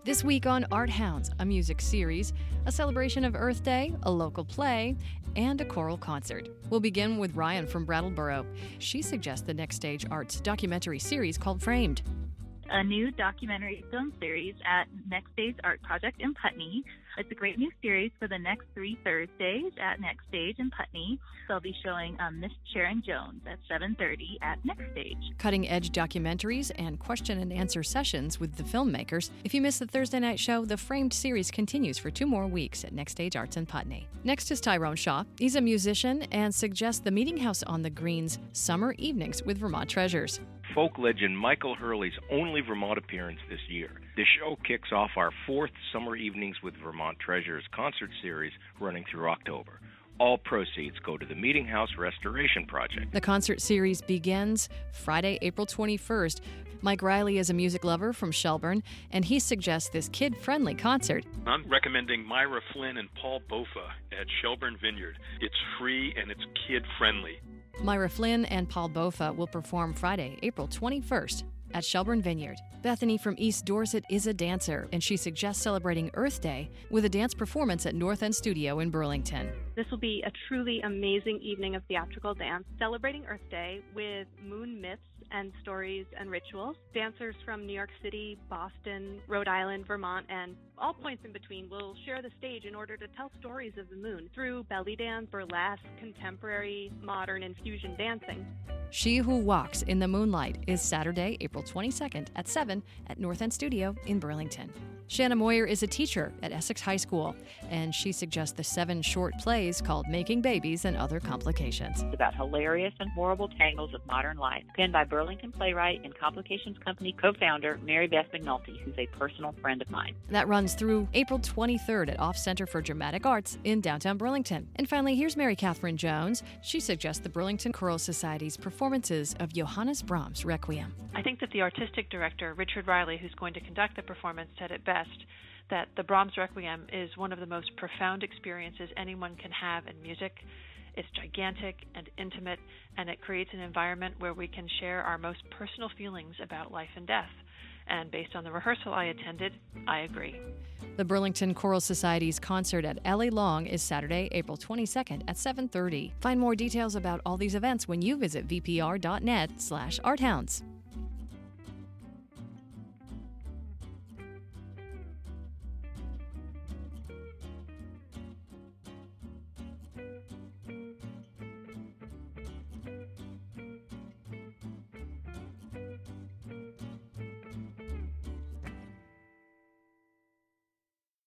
This week on Art Hounds, a music series, a celebration of Earth Day, a local play, and a choral concert. We'll begin with Ryan from Brattleboro. She suggests the Next Stage Arts documentary series called Framed. A new documentary film series at Next Stage Art Project in Putney. It's a great new series for the next 3 Thursdays at Next Stage in Putney. They'll be showing Miss Sharon Jones at 7:30 at Next Stage. Cutting-edge documentaries and question and answer sessions with the filmmakers. If you missed the Thursday night show, the Framed series continues for 2 more weeks at Next Stage Arts in Putney. Next is Tyrone Shaw. He's a musician and suggests the Meeting House on the Green's Summer Evenings with Vermont Treasures. Folk legend Michael Hurley's only Vermont appearance this year. The show kicks off our 4th Summer Evenings with Vermont Treasures concert series running through October. All proceeds go to the Meeting House Restoration Project. The concert series begins Friday, April 21st. Mike Riley is a music lover from Shelburne, and he suggests this kid-friendly concert. I'm recommending Myra Flynn and Paul Bofa at Shelburne Vineyard. It's free and it's kid-friendly. Myra Flynn and Paul Bofa will perform Friday, April 21st at Shelburne Vineyard. Bethany from East Dorset is a dancer, and she suggests celebrating Earth Day with a dance performance at North End Studio in Burlington. This will be a truly amazing evening of theatrical dance, celebrating Earth Day with moon myths and stories and rituals. Dancers from New York City, Boston, Rhode Island, Vermont, and all points in between will share the stage in order to tell stories of the moon through belly dance, burlesque, contemporary, modern, and fusion dancing. She Who Walks in the Moonlight is Saturday, April 22nd at 7 at North End Studio in Burlington. Shanna Moyer is a teacher at Essex High School, and she suggests the 7 short plays called Making Babies and Other Complications. It's about hilarious and horrible tangles of modern life, penned by Burlington playwright and Complications Company co-founder Mary Beth McNulty, who's a personal friend of mine. That runs through April 23rd at Off Center for Dramatic Arts in downtown Burlington. And finally, here's Mary Catherine Jones. She suggests the Burlington Choral Society's performances of Johannes Brahms' Requiem. I think that the artistic director, Richard Riley, who's going to conduct the performance, said it best, that the Brahms Requiem is one of the most profound experiences anyone can have in music. It's gigantic and intimate, and it creates an environment where we can share our most personal feelings about life and death. And based on the rehearsal I attended, I agree. The Burlington Choral Society's concert at L.A. Long is Saturday, April 22nd at 7:30. Find more details about all these events when you visit vpr.net/arthounds.